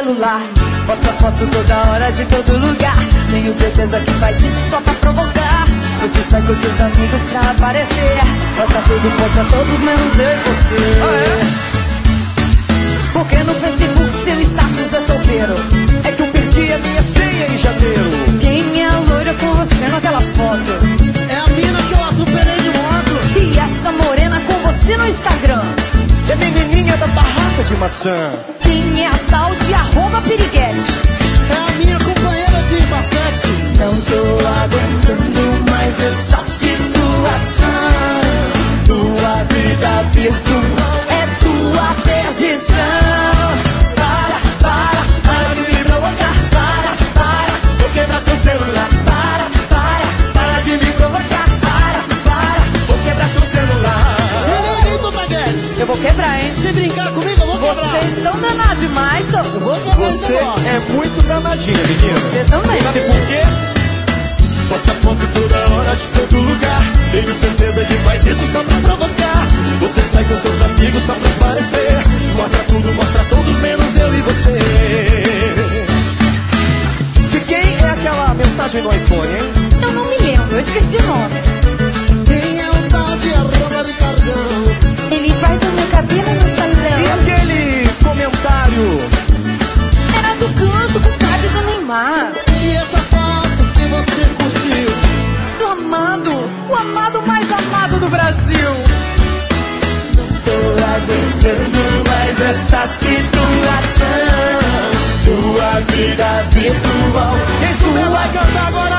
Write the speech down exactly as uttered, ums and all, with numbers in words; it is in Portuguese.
celular. Posta foto toda hora de todo lugar. Tenho certeza que faz isso só pra provocar. Você sai com seus amigos pra aparecer. Posta tudo, posta todos, menos eu e você. Ah, é? Porque no Facebook seu status é solteiro. É que eu perdi a minha senha em janeiro. Quem é a loira com você naquela foto? É a mina que eu atropelei de moto. E essa morena com você no Instagram? É a menininha da barraca de maçã. Quem é a tal de arroba piriguete? É a minha companheira de basquete. Não tô aguentando mais essa situação. Tua vida virtual é tua perdição. Para, para, para de me provocar. Para, para, vou quebrar seu celular. Para, para, para de me provocar. Para, para, vou quebrar seu celular. Senhorito Baguete, Eu vou quebrar, hein? se brincar comigo, eu vou quebrar. Vocês estão danados demais, só. Eu vou quebrar esse Você negócio. é muito danadinha, menina. Você também. Sabe por quê? Posta foto toda hora de todo lugar. Tenho certeza que faz isso só pra provocar. Você sai com seus amigos só pra aparecer. Mostra tudo, mostra todos, menos eu e você. De quem é aquela mensagem no iPhone, hein? Eu não me lembro, eu esqueci o nome. Quem é o tal de arroba Ricardão? Ele faz o meu cabelo no E salão. aquele comentário? Era do Ganso com card do Neymar. E essa foto que você curtiu? Do amado, o amado mais amado do Brasil. Tô aguentando mais essa situação. Tua vida virtual. Quem souber vai cantar agora.